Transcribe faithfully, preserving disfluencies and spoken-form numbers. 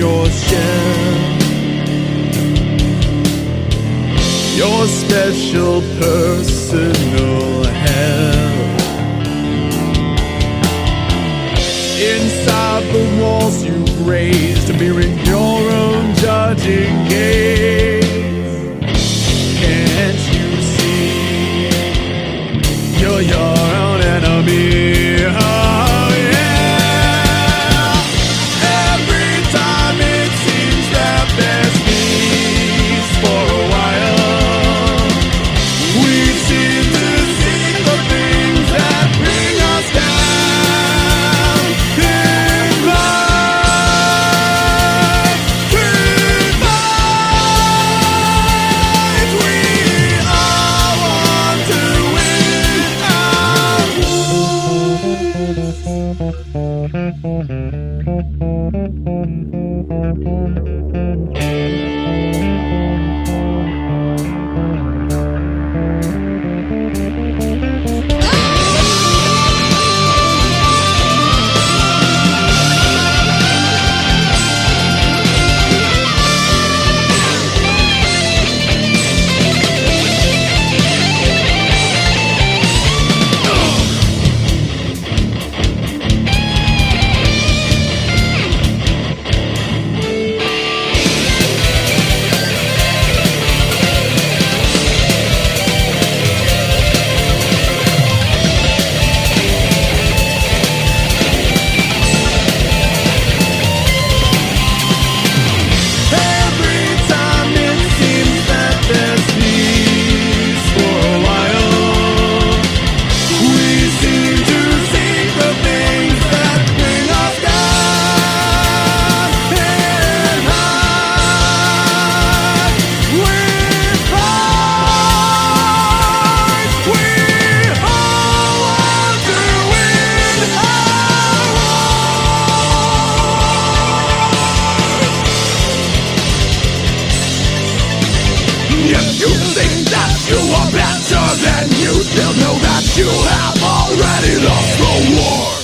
your share. Your special personal hell. Inside the walls you've raised, mirroring your own judging gaze. Can't you see you're your own enemy? Oh yeah. Every time it seems that there's peace for a while, we seem to seek the things that bring us down. In life, we fight. We all want to if you think that you are better than you still know that you have already lost the war.